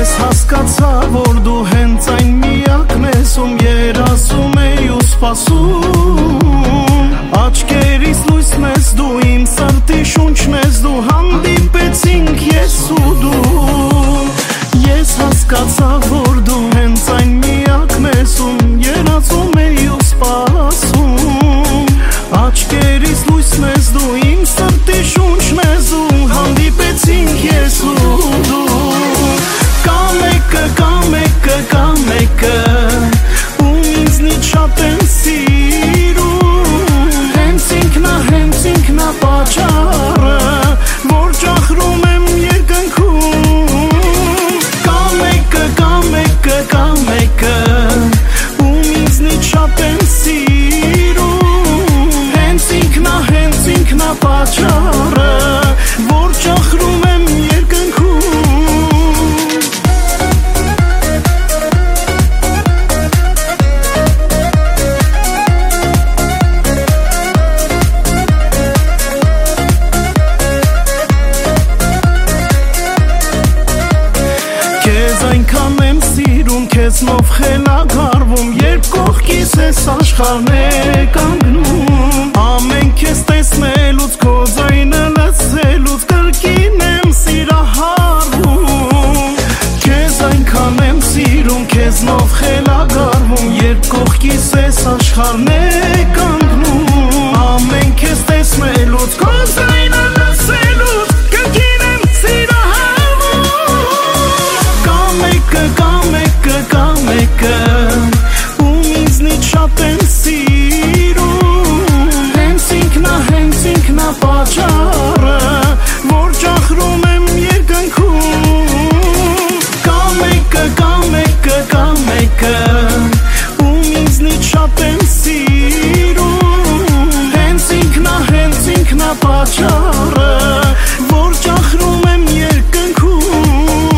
հասկացա, որ դու հենց այն միակն ես, ում երազում էի ու սպասում։ Աչքերիս լույսն ես դու, իմ սրտի շունչն ես դու, հանդիպեցինք ես ու դու։ Ես հասկացա, որ դու հենց այն միակն ես, ում երազում էի ու սպասում։ Աչքերիս լույսն ես դու, իմ սրտի շունչն ես դու, հանդիպեցինք ես ու դու։ Կա մեկը, ում ինձնից շատ են սիրում, հենց ինքնա պատճառը, որ ճախրում եմ երկնքում։ Կա մեկը, ում ինձնից շատ են սիրում, հենց ինքնա պատճառը, որ ճախրում եմ երկնքում։ Քեզ այնքան եմ սիրում, քեզնով խելագարվում, երբ կողքիս ես աշխարհն է կանգնում։ Ամեն քեզ տեսնելուց, քո ձայնը լսելուց, կրկին եմ սիրահարվում։ Քեզ այնքան եմ սիրում, քեզնով խելագարվում, երբ կողքիս ես աշխարհն է կանգնում։ Ամեն քեզ տեսնելուց, քո ձայնը լսելուց, կրկին եմ սիրահարվում։ Կա մեկը, ում ինձնից շատ են սիրում, հենց ինքնա պատճառը, որ ճախրում եմ երկնքում։ Կա մեկը, ում ինձնից շատ են սիրում, հենց ինքնա պատճառը, որ ճախրում եմ երկնքում։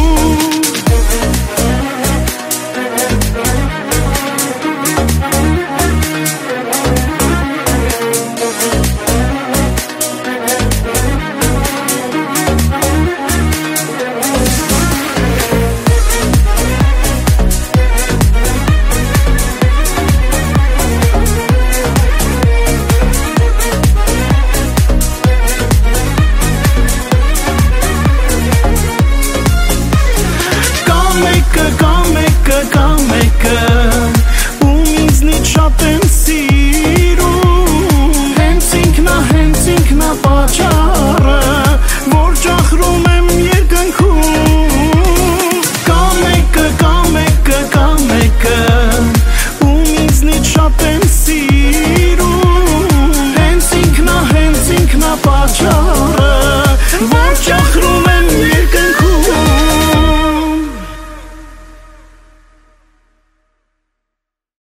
Կա մեկը, ում ինձնից շատ են սիրում, հենց ինքնա պատճառը,